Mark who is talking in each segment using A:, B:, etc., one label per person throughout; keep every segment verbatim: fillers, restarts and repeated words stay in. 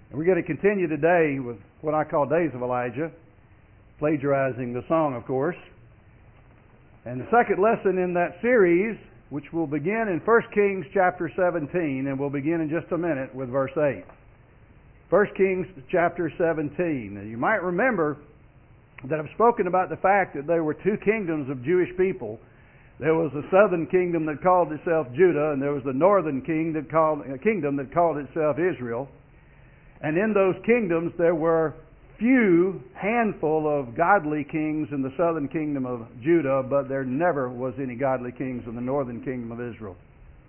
A: And we're going to continue today with what I call Days of Elijah, plagiarizing the song, of course. And the second lesson in that series, which will begin in First Kings chapter seventeen, and we'll begin in just a minute with verse eight. First Kings chapter seventeen. Now, you might remember that I've spoken about the fact that there were two kingdoms of Jewish people. There was a southern kingdom that called itself Judah, and there was the northern king that called, uh, kingdom that called itself Israel. And in those kingdoms there were few handful of godly kings in the southern kingdom of Judah, but there never was any godly kings in the northern kingdom of Israel.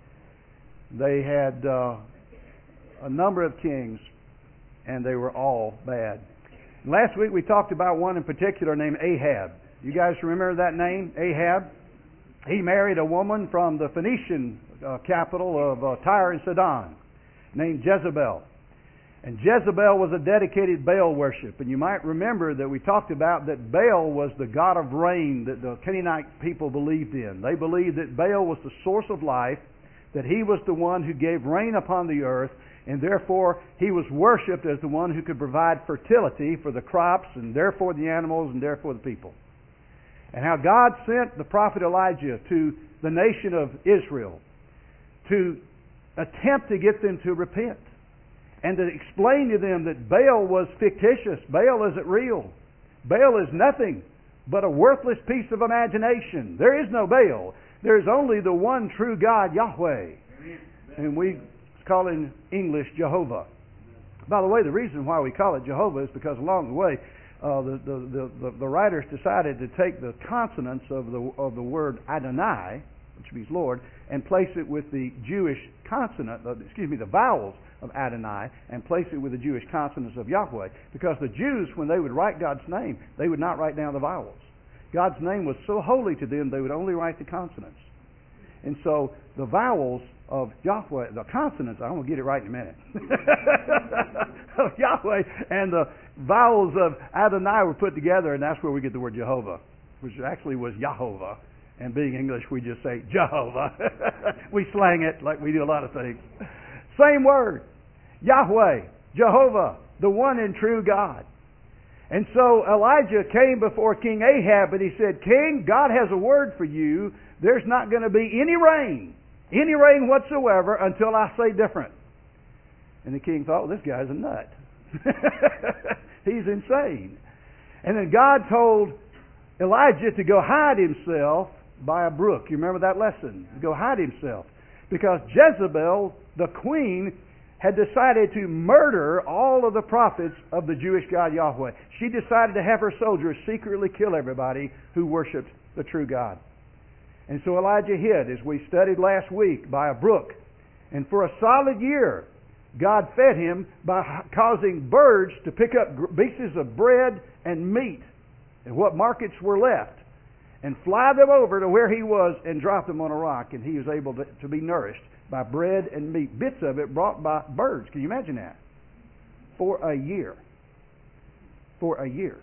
A: They had uh, a number of kings, and they were all bad. Last week we talked about one in particular named Ahab. You guys remember that name, Ahab? He married a woman from the Phoenician uh, capital of uh, Tyre and Sidon named Jezebel. And Jezebel was a dedicated Baal worship. And you might remember that we talked about that Baal was the god of rain that the Canaanite people believed in. They believed that Baal was the source of life, that he was the one who gave rain upon the earth, and therefore he was worshipped as the one who could provide fertility for the crops, and therefore the animals, and therefore the people. And how God sent the prophet Elijah to the nation of Israel to attempt to get them to repent and to explain to them that Baal was fictitious. Baal isn't real. Baal is nothing but a worthless piece of imagination. There is no Baal. There is only the one true God, Yahweh. And we call in English Jehovah. By the way, the reason why we call it Jehovah is because along the way, uh, the, the, the, the writers decided to take the consonants of the, of the word Adonai, which means Lord, and place it with the Jewish consonant, uh, excuse me, the vowels of Adonai, and place it with the Jewish consonants of Yahweh. Because the Jews, when they would write God's name, they would not write down the vowels. God's name was so holy to them, they would only write the consonants. And so the vowels of Yahweh, the consonants, I'm going to get it right in a minute, of Yahweh and the vowels of Adonai were put together, and that's where we get the word Jehovah, which actually was Yahovah. And being English, we just say Jehovah. We slang it like we do a lot of things. Same word. Yahweh, Jehovah, the one and true God. And so Elijah came before King Ahab and he said, King, God has a word for you. There's not going to be any rain, any rain whatsoever until I say different. And the king thought, well, this guy's a nut. He's insane. And then God told Elijah to go hide himself by a brook. You remember that lesson? To go hide himself. Because Jezebel, the queen, had decided to murder all of the prophets of the Jewish God Yahweh. She decided to have her soldiers secretly kill everybody who worshipped the true God. And so Elijah hid, as we studied last week, by a brook. And for a solid year, God fed him by causing birds to pick up pieces of bread and meat and what markets were left and fly them over to where he was and drop them on a rock. And he was able to, to be nourished by bread and meat, bits of it brought by birds. Can you imagine that? For a year. For a year.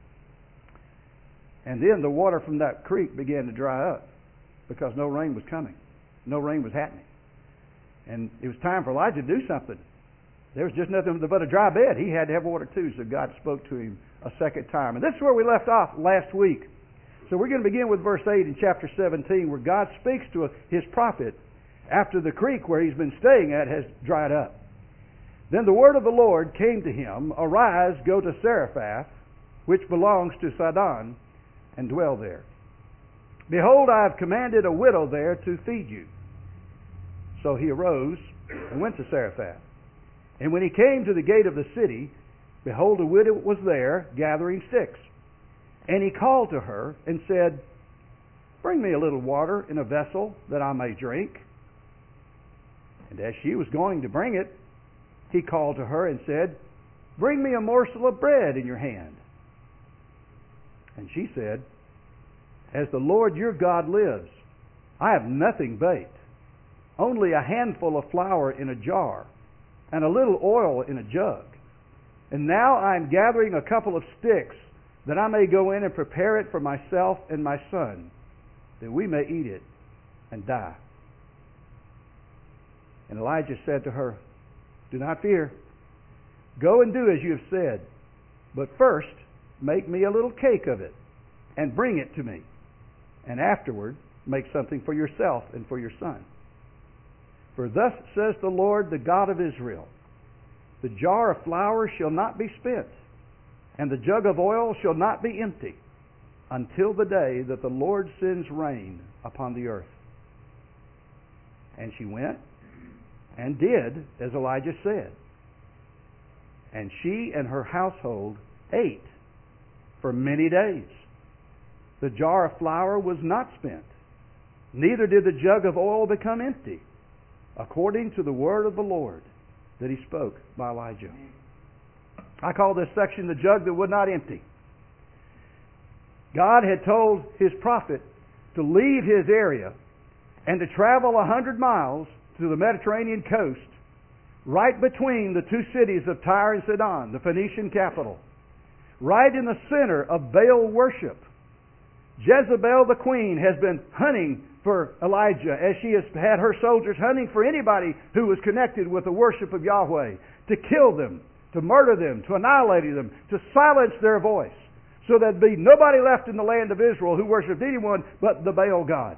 A: And then the water from that creek began to dry up because no rain was coming. No rain was happening. And it was time for Elijah to do something. There was just nothing but a dry bed. He had to have water too, so God spoke to him a second time. And this is where we left off last week. So we're going to begin with verse eight in chapter seventeen, where God speaks to his prophet after the creek where he's been staying at has dried up. Then the word of the Lord came to him, Arise, go to Zarephath, which belongs to Sidon, and dwell there. Behold, I have commanded a widow there to feed you. So he arose and went to Zarephath. And when he came to the gate of the city, behold, a widow was there gathering sticks. And he called to her and said, Bring me a little water in a vessel that I may drink. And as she was going to bring it, he called to her and said, Bring me a morsel of bread in your hand. And she said, As the Lord your God lives, I have nothing baked, only a handful of flour in a jar, and a little oil in a jug. And now I am gathering a couple of sticks, that I may go in and prepare it for myself and my son, that we may eat it and die. And Elijah said to her, Do not fear. Go and do as you have said. But first, make me a little cake of it, and bring it to me. And afterward, make something for yourself and for your son. For thus says the Lord, the God of Israel, the jar of flour shall not be spent, and the jug of oil shall not be empty, until the day that the Lord sends rain upon the earth. And she went and did as Elijah said. And she and her household ate for many days. The jar of flour was not spent, neither did the jug of oil become empty, according to the word of the Lord that he spoke by Elijah. I call this section the jug that would not empty. God had told his prophet to leave his area and to travel a hundred miles to the Mediterranean coast, right between the two cities of Tyre and Sidon, the Phoenician capital, right in the center of Baal worship. Jezebel the queen has been hunting for Elijah, as she has had her soldiers hunting for anybody who was connected with the worship of Yahweh, to kill them, to murder them, to annihilate them, to silence their voice, so there'd be nobody left in the land of Israel who worshipped anyone but the Baal god.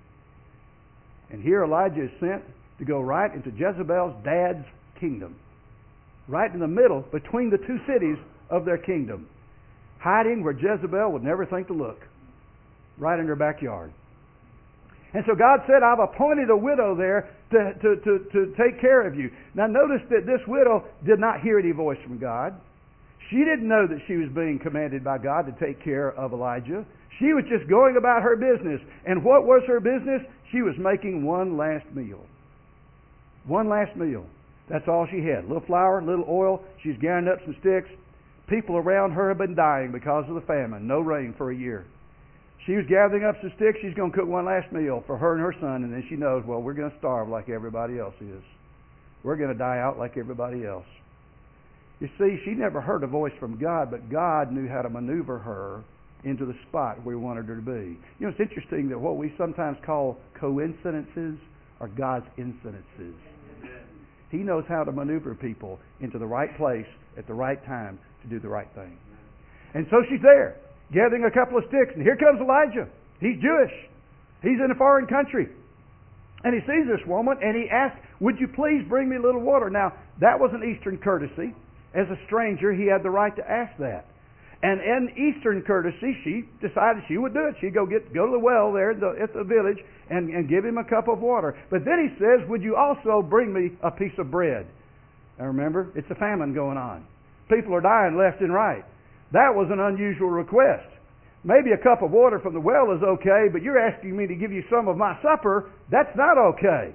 A: And here Elijah is sent to go right into Jezebel's dad's kingdom, right in the middle between the two cities of their kingdom, hiding where Jezebel would never think to look, right in her backyard. And so God said, I've appointed a widow there to, to, to, to take care of you. Now notice that this widow did not hear any voice from God. She didn't know that she was being commanded by God to take care of Elijah. She was just going about her business. And what was her business? She was making one last meal. One last meal. That's all she had. A little flour, a little oil. She's gathering up some sticks. People around her have been dying because of the famine. No rain for a year. She was gathering up some sticks. She's going to cook one last meal for her and her son, and then she knows, well, we're going to starve like everybody else is. We're going to die out like everybody else. You see, she never heard a voice from God, but God knew how to maneuver her into the spot where He wanted her to be. You know, it's interesting that what we sometimes call coincidences are God's incidences. He knows how to maneuver people into the right place at the right time to do the right thing. And so she's there, gathering a couple of sticks, and here comes Elijah. He's Jewish. He's in a foreign country. And he sees this woman, and he asks, would you please bring me a little water? Now, that was an Eastern courtesy. As a stranger, he had the right to ask that. And in Eastern courtesy, she decided she would do it. She'd go get go to the well there at the, at the village and, and give him a cup of water. But then he says, would you also bring me a piece of bread? Now remember, it's a famine going on. People are dying left and right. That was an unusual request. Maybe a cup of water from the well is okay, but you're asking me to give you some of my supper. That's not okay.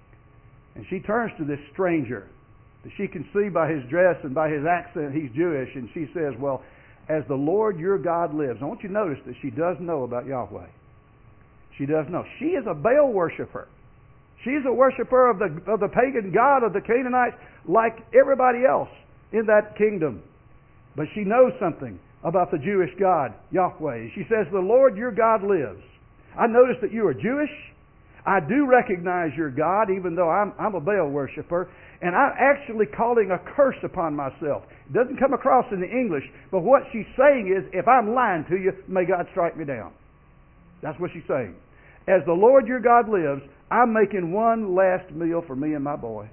A: And she turns to this stranger that she can see by his dress and by his accent he's Jewish, and she says, well, as the Lord your God lives. I want you to notice that she does know about Yahweh. She does know. She is a Baal worshiper. She's a worshiper of the, of the pagan god of the Canaanites like everybody else in that kingdom. But she knows something about the Jewish God, Yahweh. She says, the Lord your God lives. I notice that you are Jewish. I do recognize your God, even though I'm, I'm a Baal worshiper. And I'm actually calling a curse upon myself. It doesn't come across in the English, but what she's saying is, if I'm lying to you, may God strike me down. That's what she's saying. As the Lord your God lives, I'm making one last meal for me and my boy.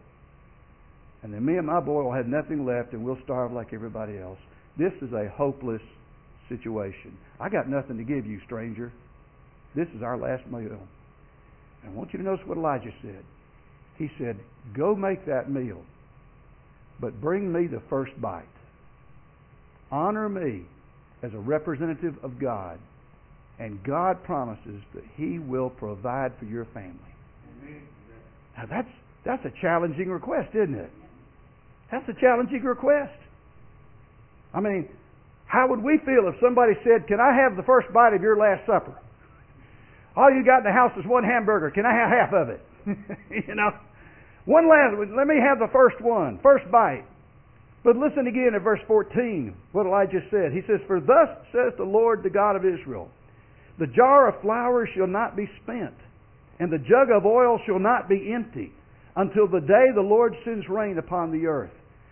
A: And then me and my boy will have nothing left and we'll starve like everybody else. This is a hopeless situation. I got nothing to give you, stranger. This is our last meal. And I want you to notice what Elijah said. He said, go make that meal, but bring me the first bite. Honor me as a representative of God, and God promises that He will provide for your family. Amen. Now that's, that's a challenging request, isn't it? That's a challenging request. I mean, how would we feel if somebody said, can I have the first bite of your last supper? All you got in the house is one hamburger. Can I have half of it? You know? One last, let me have the first one, first bite. But listen again at verse fourteen, what Elijah said. He says, for thus says the Lord, the God of Israel, the jar of flour shall not be spent, and the jug of oil shall not be empty, until the day the Lord sends rain upon the earth.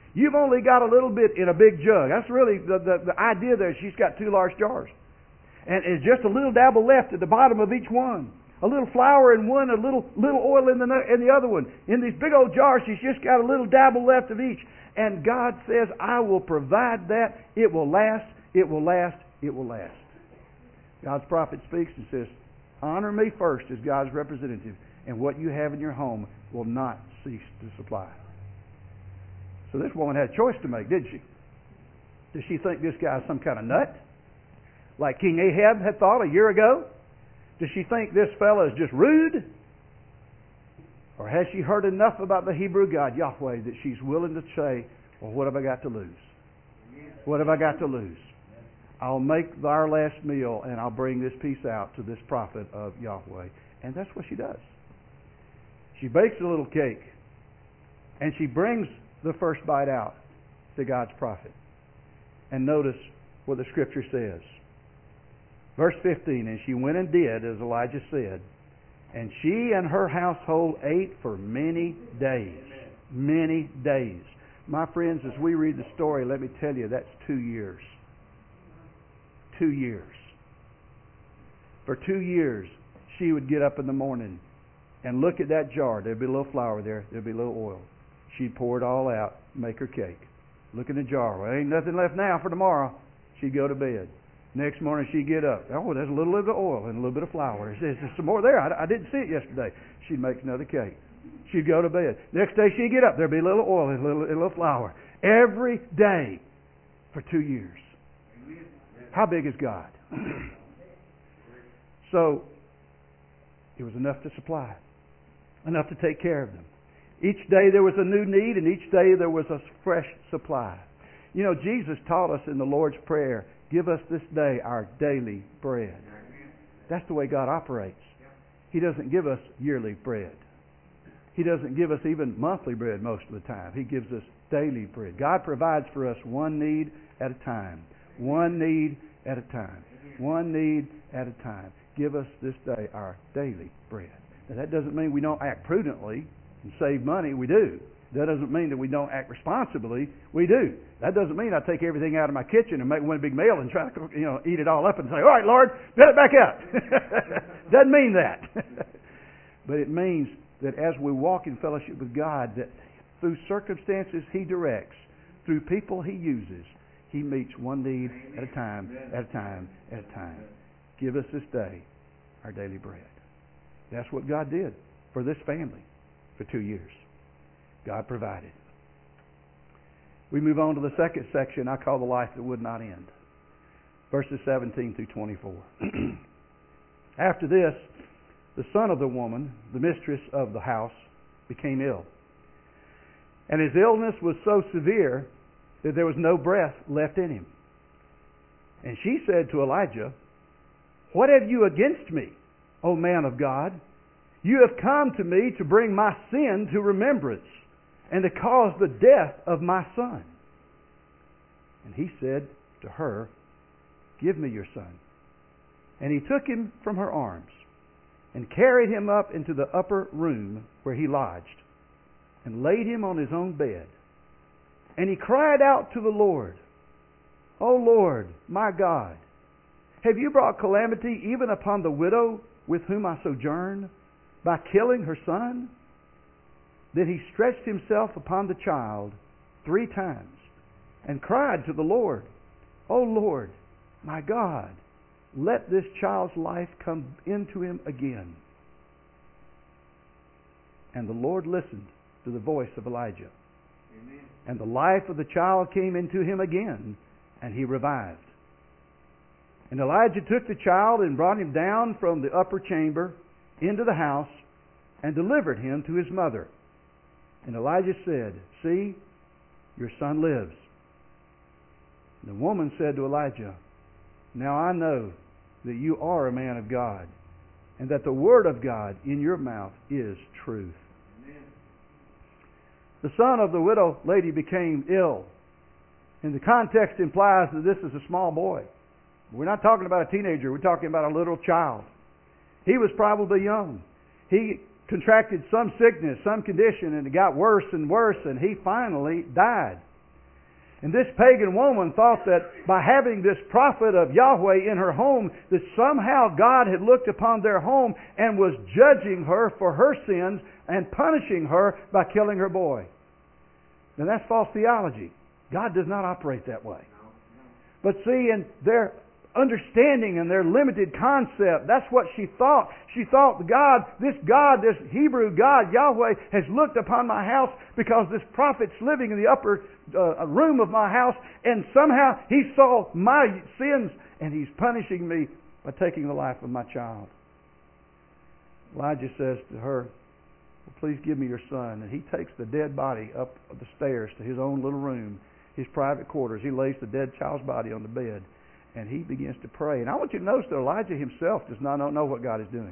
A: You've only got a little bit in a big jug. That's really the, the, the idea there. She's got two large jars. And it's just a little dabble left at the bottom of each one. A little flour in one, a little little oil in the in the other one. In these big old jars, she's just got a little dabble left of each. And God says, I will provide that. It will last. It will last. It will last. God's prophet speaks and says, honor me first as God's representative, and what you have in your home will not cease to supply. So this woman had a choice to make, didn't she? Does she think this guy's some kind of nut? Like King Ahab had thought a year ago? Does she think this fellow is just rude? Or has she heard enough about the Hebrew God, Yahweh, that she's willing to say, well, what have I got to lose? What have I got to lose? I'll make our last meal and I'll bring this piece out to this prophet of Yahweh. And that's what she does. She bakes a little cake and she brings the first bite out to God's prophet. And notice what the scripture says. Verse fifteen, and she went and did as Elijah said, and she and her household ate for many days. Many days. My friends, as we read the story, let me tell you, that's two years. Two years. For two years, she would get up in the morning and look at that jar. There'd be a little flour there. There'd be a little oil. She'd pour it all out, make her cake. Look in the jar. Well, ain't nothing left now for tomorrow. She'd go to bed. Next morning she'd get up. Oh, there's a little bit of oil and a little bit of flour. There's, there's some more there. I, I didn't see it yesterday. She'd make another cake. She'd go to bed. Next day she'd get up. There'd be a little oil and a little, a little flour. Every day for two years. How big is God? So, it was enough to supply. Enough to take care of them. Each day there was a new need, and each day there was a fresh supply. You know, Jesus taught us in the Lord's Prayer, give us this day our daily bread. That's the way God operates. He doesn't give us yearly bread. He doesn't give us even monthly bread most of the time. He gives us daily bread. God provides for us one need at a time. One need at a time. One need at a time. Give us this day our daily bread. Now, that doesn't mean we don't act prudently and save money. We do. That doesn't mean that we don't act responsibly. We do. That doesn't mean I take everything out of my kitchen and make one big meal and try to, you know, eat it all up and say, all right, Lord, fill it back up. Doesn't mean that. But it means that as we walk in fellowship with God, that through circumstances He directs, through people He uses, He meets one need at a time, at a time, at a time. Give us this day our daily bread. That's what God did for this family for two years. God provided. We move on to the second section I call the life that would not end. Verses seventeen through twenty-four. After this, the son of the woman, the mistress of the house, became ill. And his illness was so severe that there was no breath left in him. And she said to Elijah, what have you against me, O man of God? You have come to me to bring my sin to remembrance and to cause the death of my son. And he said to her, give me your son. And he took him from her arms and carried him up into the upper room where he lodged and laid him on his own bed. And he cried out to the Lord, O Lord, my God, have you brought calamity even upon the widow with whom I sojourn by killing her son? Then he stretched himself upon the child three times and cried to the Lord, O Lord, my God, let this child's life come into him again. And the Lord listened to the voice of Elijah. Amen. And the life of the child came into him again, and he revived. And Elijah took the child and brought him down from the upper chamber into the house and delivered him to his mother. And Elijah said, see, your son lives. And the woman said to Elijah, now I know that you are a man of God, and that the word of God in your mouth is truth. Amen. The son of the widow lady became ill. And the context implies that this is a small boy. We're not talking about a teenager. We're talking about a little child. He was probably young. He contracted some sickness, some condition, and it got worse and worse, and he finally died. And this pagan woman thought that by having this prophet of Yahweh in her home, that somehow God had looked upon their home and was judging her for her sins and punishing her by killing her boy. Now that's false theology. God does not operate that way. But see, in their understanding and their limited concept, that's what she thought. She thought, God, this God, this Hebrew God, Yahweh, has looked upon my house because this prophet's living in the upper uh, room of my house, and somehow he saw my sins and he's punishing me by taking the life of my child. Elijah says to her, well, please give me your son. And he takes the dead body up the stairs to his own little room, his private quarters. He lays the dead child's body on the bed, and he begins to pray. And I want you to notice that Elijah himself does not know what God is doing.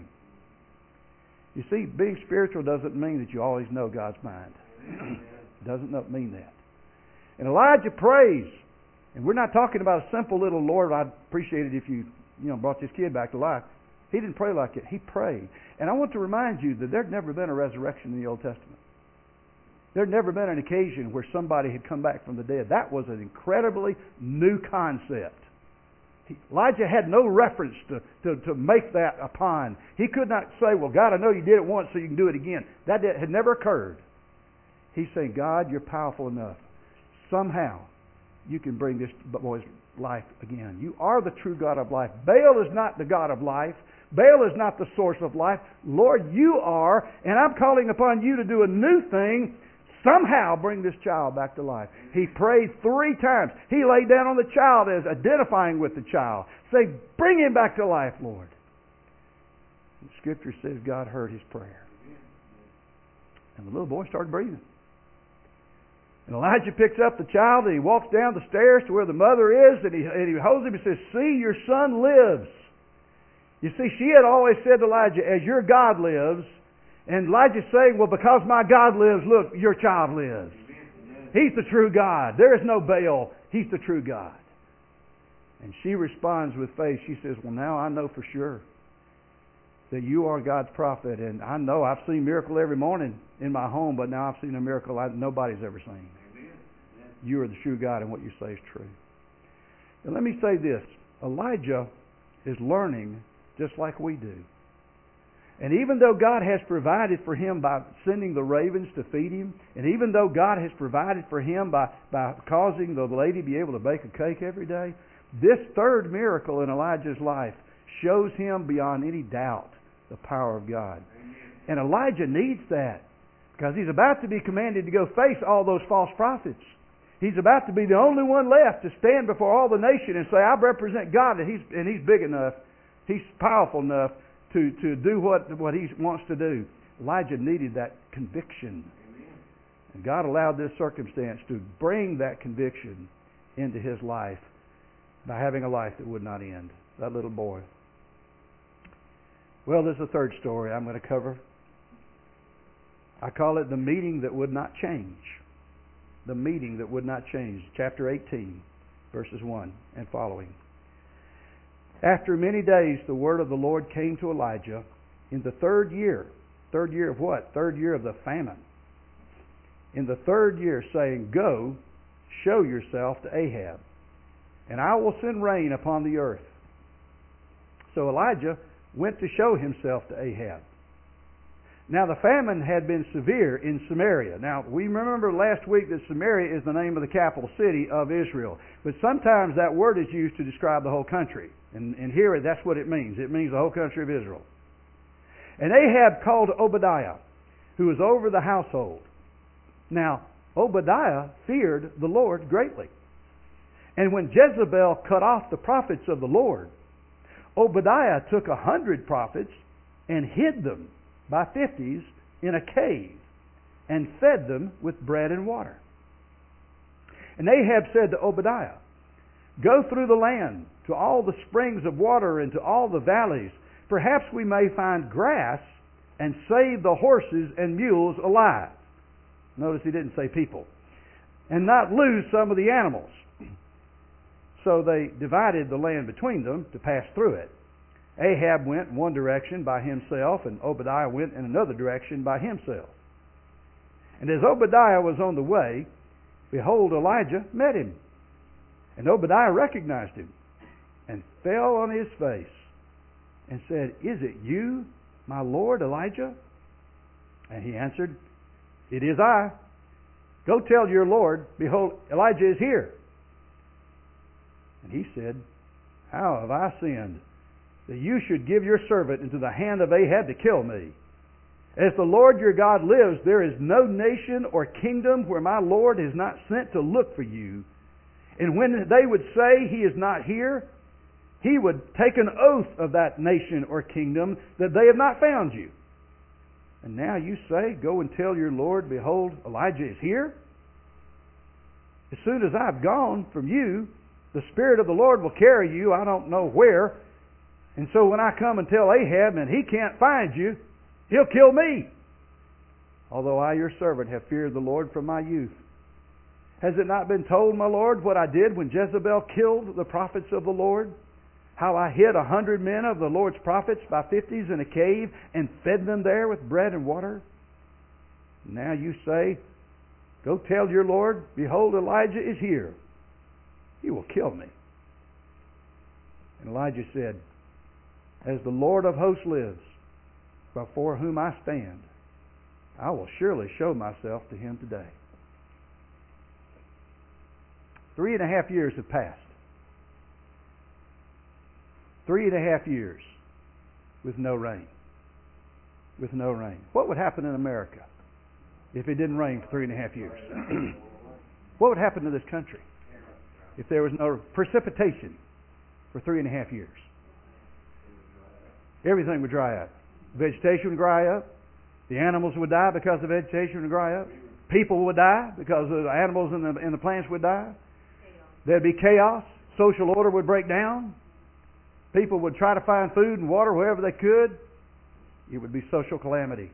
A: You see, being spiritual doesn't mean that you always know God's mind. It doesn't mean that. And Elijah prays. And we're not talking about a simple little, Lord, I'd appreciate it if you, you know, brought this kid back to life. He didn't pray like it. He prayed. And I want to remind you that there'd never been a resurrection in the Old Testament. There'd never been an occasion where somebody had come back from the dead. That was an incredibly new concept. Elijah had no reference to, to, to make that upon. He could not say, well, God, I know you did it once so you can do it again. That had never occurred. He's saying, God, you're powerful enough. Somehow you can bring this boy's life again. You are the true God of life. Baal is not the God of life. Baal is not the source of life. Lord, you are, and I'm calling upon you to do a new thing. Somehow bring this child back to life. He prayed three times. He laid down on the child as identifying with the child. Say, bring him back to life, Lord. The Scripture says God heard his prayer. And the little boy started breathing. And Elijah picks up the child and he walks down the stairs to where the mother is, and he, and he holds him and says, see, your son lives. You see, she had always said to Elijah, as your God lives. And Elijah's saying, well, because my God lives, look, your child lives. He's the true God. There is no Baal. He's the true God. And she responds with faith. She says, well, now I know for sure that you are God's prophet. And I know I've seen miracle every morning in my home, but now I've seen a miracle I, nobody's ever seen. You are the true God, and what you say is true. And let me say this. Elijah is learning just like we do. And even though God has provided for him by sending the ravens to feed him, and even though God has provided for him by, by causing the lady to be able to bake a cake every day, this third miracle in Elijah's life shows him beyond any doubt the power of God. And Elijah needs that because he's about to be commanded to go face all those false prophets. He's about to be the only one left to stand before all the nation and say, I represent God, and he's, and he's big enough, he's powerful enough to, to do what, what he wants to do. Elijah needed that conviction. And God allowed this circumstance to bring that conviction into his life by having a life that would not end. That little boy. Well, there's a third story I'm going to cover. I call it the meeting that would not change. The meeting that would not change. Chapter eighteen, verses one and following. After many days, the word of the Lord came to Elijah in the third year. Third year of what? Third year of the famine. In the third year, saying, go, show yourself to Ahab, and I will send rain upon the earth. So Elijah went to show himself to Ahab. Now the famine had been severe in Samaria. Now we remember last week that Samaria is the name of the capital city of Israel. But sometimes that word is used to describe the whole country. And, and here that's what it means. It means the whole country of Israel. And Ahab called Obadiah, who was over the household. Now Obadiah feared the Lord greatly. And when Jezebel cut off the prophets of the Lord, Obadiah took a hundred prophets and hid them by fifties in a cave and fed them with bread and water. And Ahab said to Obadiah, go through the land to all the springs of water and to all the valleys. Perhaps we may find grass and save the horses and mules alive. Notice he didn't say people. And not lose some of the animals. So they divided the land between them to pass through it. Ahab went in one direction by himself, and Obadiah went in another direction by himself. And as Obadiah was on the way, behold, Elijah met him. And Obadiah recognized him and fell on his face and said, Is it you, my lord Elijah? And he answered, It is I. Go tell your lord, behold, Elijah is here. And he said, How have I sinned, that you should give your servant into the hand of Ahab to kill me? As the Lord your God lives, there is no nation or kingdom where my Lord is not sent to look for you. And when they would say he is not here, he would take an oath of that nation or kingdom that they have not found you. And now you say, Go and tell your Lord, behold, Elijah is here. As soon as I've gone from you, the Spirit of the Lord will carry you, I don't know where. And so when I come and tell Ahab and he can't find you, he'll kill me, although I, your servant, have feared the Lord from my youth. Has it not been told, my Lord, what I did when Jezebel killed the prophets of the Lord? How I hid a hundred men of the Lord's prophets by fifties in a cave and fed them there with bread and water? Now you say, Go tell your Lord, behold, Elijah is here. He will kill me. And Elijah said, As the Lord of hosts lives, before whom I stand, I will surely show myself to him today. Three and a half years have passed. Three and a half years with no rain. With no rain. What would happen in America if it didn't rain for three and a half years? What would happen to this country if there was no precipitation for three and a half years? Everything would dry up. Vegetation would dry up. The animals would die because the vegetation would dry up. People would die because the animals and the, and the plants would die. There'd be chaos. Social order would break down. People would try to find food and water wherever they could. It would be social calamity.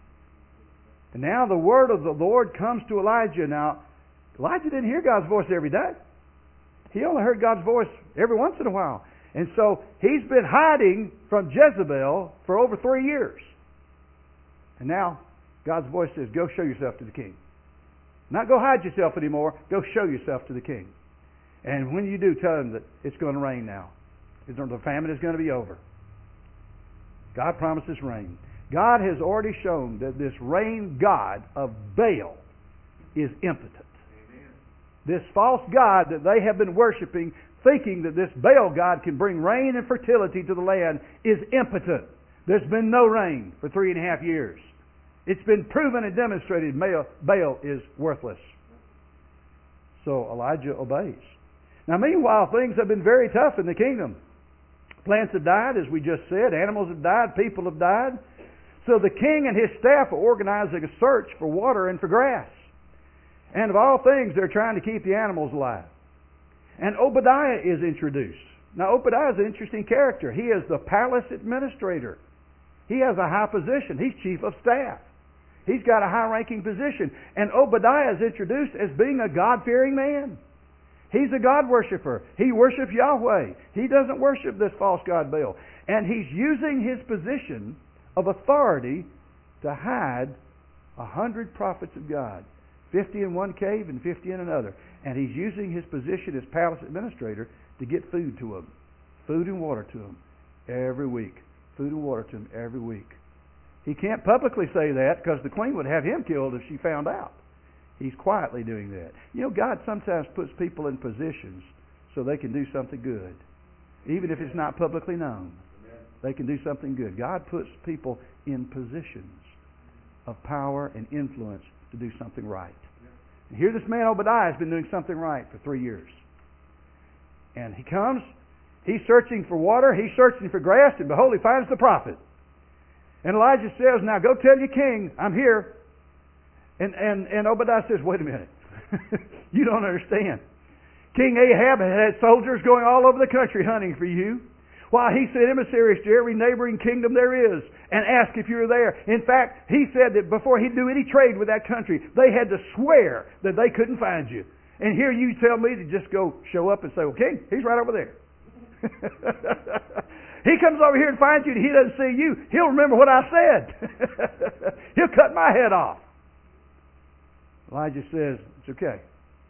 A: And now the word of the Lord comes to Elijah. Now, Elijah didn't hear God's voice every day. He only heard God's voice every once in a while. And so he's been hiding from Jezebel for over three years. And now God's voice says, Go show yourself to the king. Not go hide yourself anymore. Go show yourself to the king. And when you do, tell him that it's going to rain now. The famine is going to be over. God promises rain. God has already shown that this rain god of Baal is impotent. Amen. This false god that they have been worshiping, thinking that this Baal god can bring rain and fertility to the land, is impotent. There's been no rain for three and a half years. It's been proven and demonstrated Baal is worthless. So Elijah obeys. Now meanwhile, things have been very tough in the kingdom. Plants have died, as we just said. Animals have died. People have died. So the king and his staff are organizing a search for water and for grass. And of all things, they're trying to keep the animals alive. And Obadiah is introduced. Now Obadiah is an interesting character. He is the palace administrator. He has a high position. He's chief of staff. He's got a high-ranking position. And Obadiah is introduced as being a God-fearing man. He's a God worshiper. He worships Yahweh. He doesn't worship this false god Baal. And he's using his position of authority to hide a hundred prophets of God. Fifty in one cave and fifty in another. And he's using his position as palace administrator to get food to them. Food and water to them every week. Food and water to them every week. He can't publicly say that because the queen would have him killed if she found out. He's quietly doing that. You know, God sometimes puts people in positions so they can do something good. Even if it's not publicly known. They can do something good. God puts people in positions of power and influence to do something right. And here this man Obadiah has been doing something right for three years. And he comes, he's searching for water, he's searching for grass, and behold, he finds the prophet. And Elijah says, Now go tell your king, I'm here. And, and, and Obadiah says, Wait a minute. You don't understand. King Ahab had soldiers going all over the country hunting for you. Why, he sent emissaries to every neighboring kingdom there is and asked if you were there. In fact, he said that before he'd do any trade with that country, they had to swear that they couldn't find you. And here you tell me to just go show up and say, Well, king, he's right over there. He comes over here and finds you and he doesn't see you. He'll remember what I said. He'll cut my head off. Elijah says, It's okay.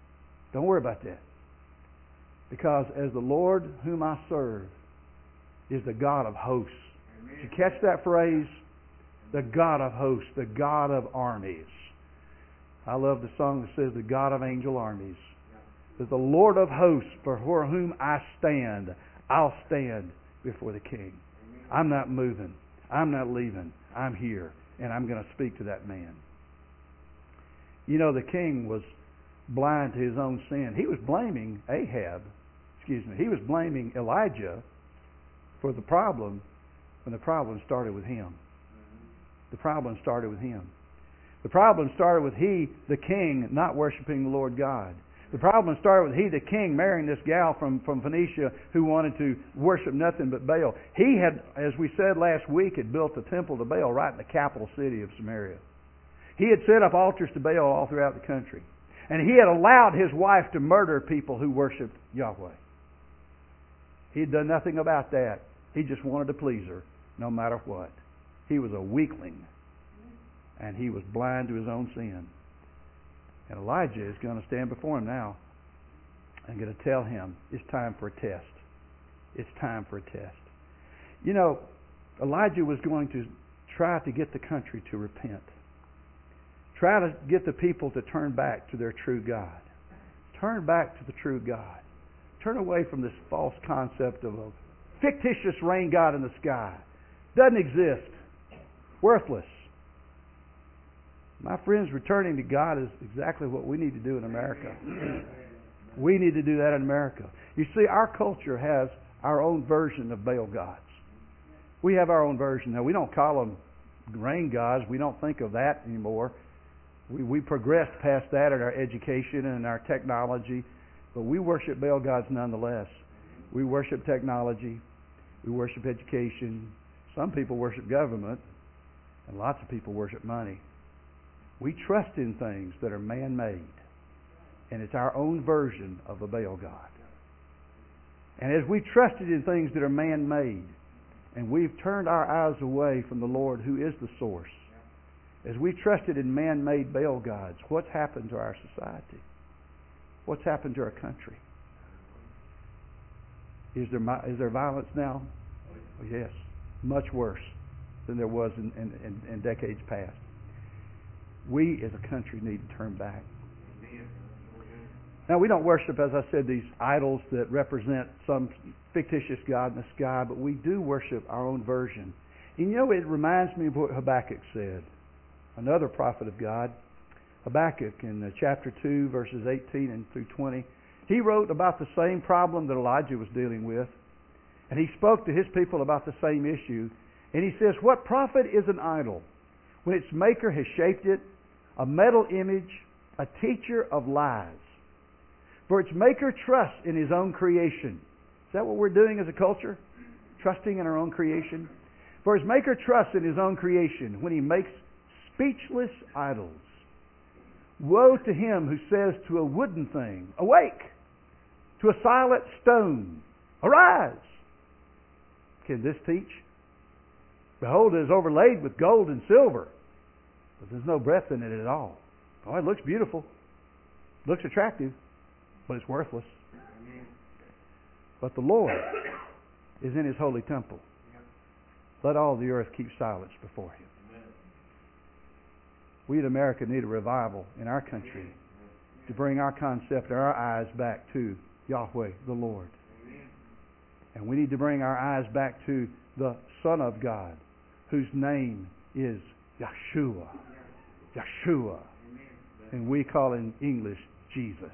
A: Don't worry about that. Because as the Lord whom I serve is the God of hosts. Did you catch that phrase? The God of hosts, the God of armies. I love the song that says the God of angel armies. That the Lord of hosts, for whom I stand, I'll stand before the King. I'm not moving. I'm not leaving. I'm here. And I'm going to speak to that man. You know, the king was blind to his own sin. He was blaming Ahab, excuse me, he was blaming Elijah for the problem when the problem started with him. The problem started with him. The problem started with he, the king, not worshiping the Lord God. The problem started with he, the king, marrying this gal from, from Phoenicia who wanted to worship nothing but Baal. He had, as we said last week, had built a temple to Baal right in the capital city of Samaria. He had set up altars to Baal all throughout the country. And he had allowed his wife to murder people who worshipped Yahweh. He had done nothing about that. He just wanted to please her, no matter what. He was a weakling. And he was blind to his own sin. And Elijah is going to stand before him now and going to tell him it's time for a test. It's time for a test. You know, Elijah was going to try to get the country to repent. Try to get the people to turn back to their true God. Turn back to the true God. Turn away from this false concept of a fictitious rain god in the sky. Doesn't exist. Worthless. My friends, returning to God is exactly what we need to do in America. We need to do that in America. You see, our culture has our own version of Baal gods. We have our own version. Now, we don't call them rain gods. We don't think of that anymore. We, we progressed past that in our education and our technology. But we worship Baal gods nonetheless. We worship technology. We worship education. Some people worship government. And lots of people worship money. We trust in things that are man-made. And it's our own version of a Baal god. And as we trusted in things that are man-made, and we've turned our eyes away from the Lord who is the source, as we trusted in man-made Baal gods, what's happened to our society? What's happened to our country? Is there, is there violence now? Oh, yes. Much worse than there was in, in, in decades past. We as a country need to turn back. Now, we don't worship, as I said, these idols that represent some fictitious God in the sky, but we do worship our own version. And you know, it reminds me of what Habakkuk said, another prophet of God. Habakkuk in chapter two, verses eighteen and through twenty. He wrote about the same problem that Elijah was dealing with. And he spoke to his people about the same issue. And he says, "What profit is an idol when its maker has shaped it, a metal image, a teacher of lies? For its maker trusts in his own creation." Is that what we're doing as a culture? Trusting in our own creation? "For his maker trusts in his own creation when he makes speechless idols. Woe to him who says to a wooden thing, 'Awake!' to a silent stone, 'Arise!' Can this teach? Behold, it is overlaid with gold and silver, but there's no breath in it at all. Oh, it looks beautiful. Looks attractive, but it's worthless. But the Lord is in his holy temple. Let all the earth keep silence before him." We in America need a revival in our country to bring our concept, our eyes back to Yahweh, the Lord. And we need to bring our eyes back to the Son of God, whose name is Yeshua. Yeshua. And we call in English Jesus.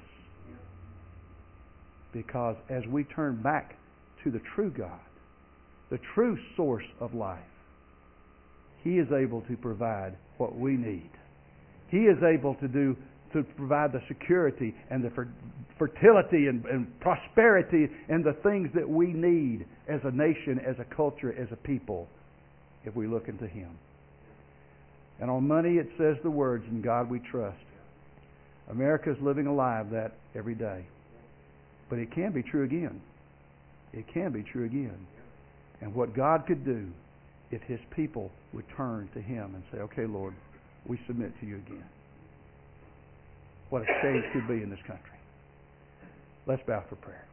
A: Because as we turn back to the true God, the true source of life, he is able to provide what we need. He is able to do to provide the security and the fertility and, and prosperity and the things that we need as a nation, as a culture, as a people, if we look into him. And on money it says the words, "In God we trust." America is living alive that every day. But it can be true again. It can be true again. And what God could do if his people would turn to him and say, "Okay, Lord, we submit to you again." What a change could be in this country. Let's bow for prayer.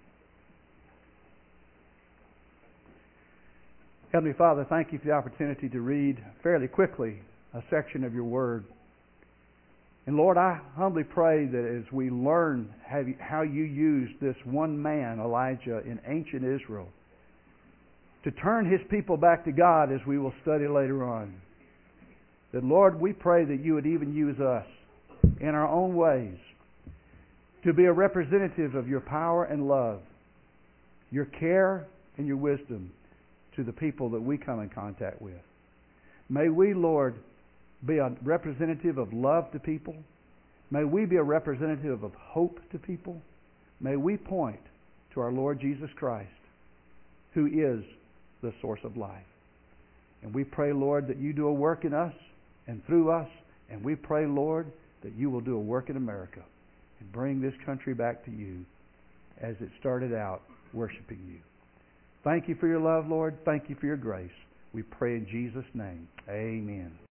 A: Heavenly Father, thank you for the opportunity to read fairly quickly a section of your Word. And Lord, I humbly pray that as we learn how you used this one man, Elijah, in ancient Israel, to turn his people back to God, as we will study later on, that Lord, we pray that you would even use us in our own ways to be a representative of your power and love, your care and your wisdom to the people that we come in contact with. May we, Lord, be a representative of love to people. May we be a representative of hope to people. May we point to our Lord Jesus Christ, who is the source of life. And we pray, Lord, that you do a work in us and through us. And we pray, Lord, that you will do a work in America and bring this country back to you as it started out worshiping you. Thank you for your love, Lord. Thank you for your grace. We pray in Jesus' name. Amen.